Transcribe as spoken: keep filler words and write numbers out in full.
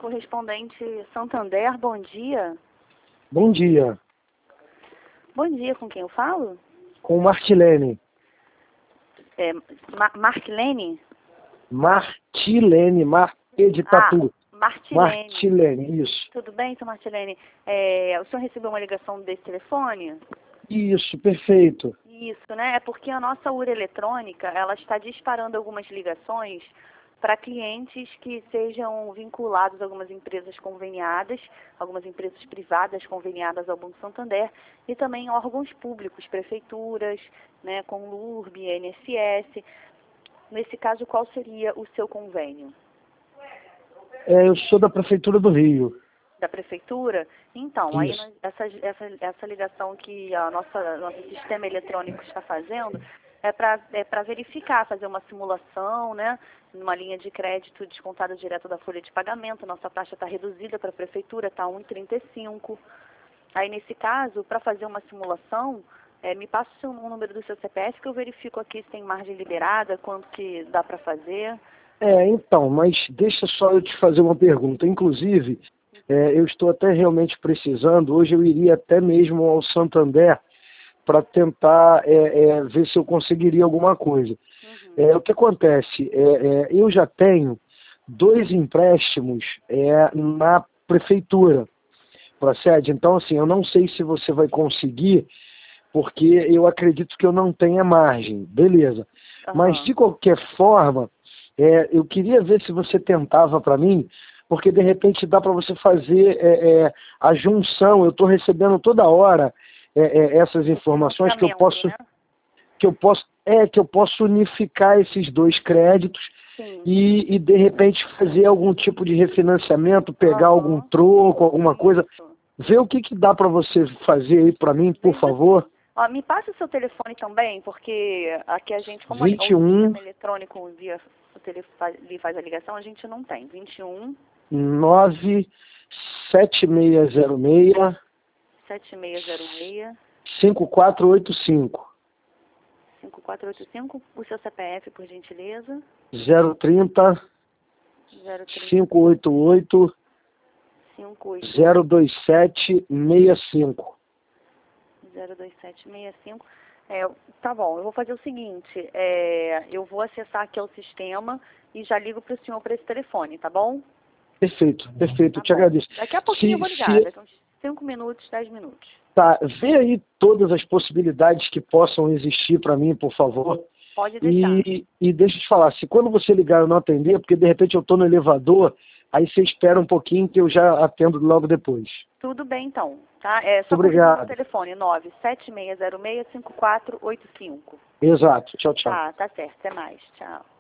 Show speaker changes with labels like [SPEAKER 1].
[SPEAKER 1] correspondente Santander, bom dia.
[SPEAKER 2] Bom dia.
[SPEAKER 1] Bom dia, com quem eu falo?
[SPEAKER 2] Com Martilene.
[SPEAKER 1] É, Ma Marquilene?
[SPEAKER 2] Martilene, Mar de Tatu.
[SPEAKER 1] Ah, Martilene.
[SPEAKER 2] Martilene, isso.
[SPEAKER 1] Tudo bem, seu Martilene? É, o senhor recebeu uma ligação desse telefone?
[SPEAKER 2] Isso, perfeito.
[SPEAKER 1] Isso, né? É porque a nossa U R eletrônica, ela está disparando algumas ligações para clientes que sejam vinculados a algumas empresas conveniadas, algumas empresas privadas conveniadas ao Banco Santander e também órgãos públicos, prefeituras, né, com L U R B, I N S S. Nesse caso, qual seria o seu convênio?
[SPEAKER 2] É, eu sou da Prefeitura do Rio.
[SPEAKER 1] Da prefeitura? Então, aí
[SPEAKER 2] Isso.
[SPEAKER 1] nós- essa, essa, essa ligação que a nossa nosso sistema eletrônico está fazendo é para é para verificar, fazer uma simulação, né, numa linha de crédito descontada direto da folha de pagamento. Nossa taxa está reduzida para a prefeitura, está um vírgula trinta e cinco. Aí, nesse caso, para fazer uma simulação, é, me passa o, seu, o número do seu C P F que eu verifico aqui se tem margem liberada, quanto que dá para fazer.
[SPEAKER 2] É, então, mas deixa só eu te fazer uma pergunta. Inclusive, é, eu estou até realmente precisando, hoje eu iria até mesmo ao Santander para tentar é, é, ver se eu conseguiria alguma coisa.
[SPEAKER 1] Uhum.
[SPEAKER 2] É, o que acontece? É, é, eu já tenho dois empréstimos é, na prefeitura, procede? Então, assim, eu não sei se você vai conseguir, porque eu acredito que eu não tenha margem, beleza.
[SPEAKER 1] Uhum.
[SPEAKER 2] Mas, de qualquer forma, é, eu queria ver se você tentava para mim, porque, de repente, dá para você fazer é, é, a junção. Eu estou recebendo toda hora é, é, essas informações que eu posso...
[SPEAKER 1] Né?
[SPEAKER 2] que eu posso é que eu posso unificar esses dois créditos e, e de repente fazer algum tipo de refinanciamento, pegar
[SPEAKER 1] Uhum.
[SPEAKER 2] algum troco, alguma
[SPEAKER 1] Isso.
[SPEAKER 2] coisa. Vê o que, que dá para você fazer aí para mim, por
[SPEAKER 1] Veja
[SPEAKER 2] favor.
[SPEAKER 1] assim. Ó, me passa o seu telefone também, porque aqui a gente, como
[SPEAKER 2] vinte
[SPEAKER 1] o
[SPEAKER 2] e um,
[SPEAKER 1] sistema eletrônico via o telefone lhe faz a ligação, a gente não tem. vinte e um,
[SPEAKER 2] nove sete seis zero seis,
[SPEAKER 1] sete seis zero seis,
[SPEAKER 2] cinco quatro oito cinco,
[SPEAKER 1] cinco quatro oito cinco. O seu C P F, por gentileza.
[SPEAKER 2] zero trinta,
[SPEAKER 1] zero trinta,
[SPEAKER 2] cinco oito oito,
[SPEAKER 1] cinco oito
[SPEAKER 2] zero
[SPEAKER 1] oito,
[SPEAKER 2] dois sete seis cinco.
[SPEAKER 1] zero dois sete seis cinco. É, tá bom, eu vou fazer o seguinte, é, eu vou acessar aqui o sistema e já ligo para o senhor para esse telefone, tá bom?
[SPEAKER 2] Perfeito, perfeito,
[SPEAKER 1] Tá
[SPEAKER 2] eu te
[SPEAKER 1] bom.
[SPEAKER 2] agradeço.
[SPEAKER 1] Daqui a pouquinho eu
[SPEAKER 2] Se,
[SPEAKER 1] vou ligar,
[SPEAKER 2] se,
[SPEAKER 1] daqui a uns cinco minutos, dez minutos.
[SPEAKER 2] tá, vê aí todas as possibilidades que possam existir para mim, por favor.
[SPEAKER 1] Pode deixar.
[SPEAKER 2] E, e deixa eu te falar, se quando você ligar eu não atender, porque de repente eu estou no elevador, aí você espera um pouquinho que eu já atendo logo depois.
[SPEAKER 1] Tudo bem, então. Tá? É
[SPEAKER 2] Muito
[SPEAKER 1] só confirmar o
[SPEAKER 2] obrigado.
[SPEAKER 1] telefone, nove sete seis zero seis, cinco quatro oito cinco.
[SPEAKER 2] Exato. Tchau, tchau.
[SPEAKER 1] Tá, tá certo. Até mais. Tchau.